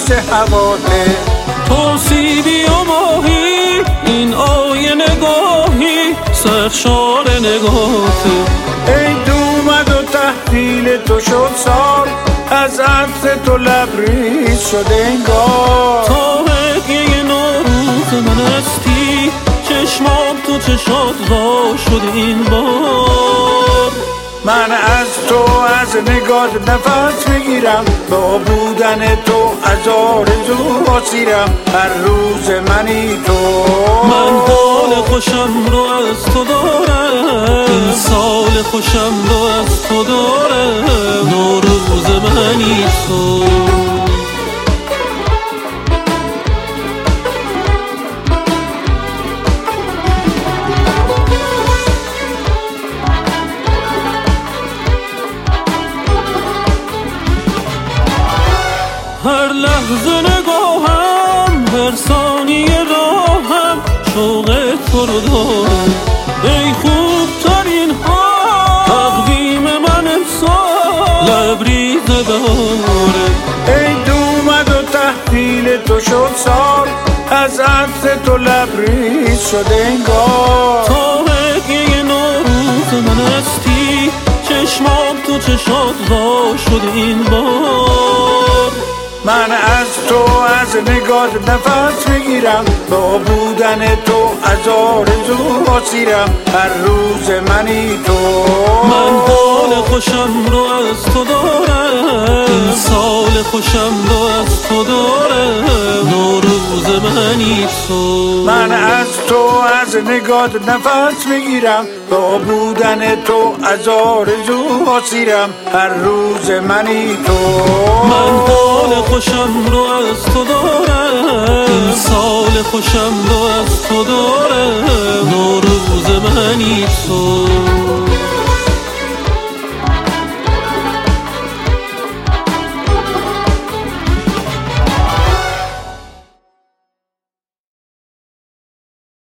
پشت هواته. تو سیبی و ماهی این آیه نگاهی سرشار نگاهته. عید اومد و تحویل تو شد سال، از عطر تو لبریز شده انگار. تا هدیه نوروز من هستی چشمام تو چشات وا شد این بار. من از تو از نگات نفس میگیرم، با بودن تو از آرزو اسیرم، هر روز منی تو. من حال خوشم رو از تو دارم، این سال خوشم رو از تو دارم، نوروز منی تو. هر لحظه نگاهم هر ثانیه راهم شوق تو رو دارم. ای خوبترین ها تقویم من امسال لبریز بهاره. عید اومد و تحویل تو شد سال، از عطر تو لبریز شده انگار. تا هدیه نوروز من هستی چشمام تو چشات وا شد این بار. من از تو از نگات نفس میگیرم، با بودن تو از آرزو اسیرم، هر روز منی تو. من حال خوشم رو از تو دارم، این سال خوشم رو از تو دارم، نوروز منی تو. من از تو از نگات نفس میگیرم، با بودن تو از آرزو اسیرم، هر روز منی تو. من حال خوشم رو از تو دارم، این سال خوشم رو از تو دارم، نوروز منی تو.